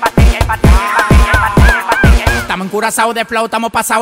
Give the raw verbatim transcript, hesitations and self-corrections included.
patilla, y patilla, y patilla, y patilla, y patilla. Estamos en Curazao de flow, estamos pasados.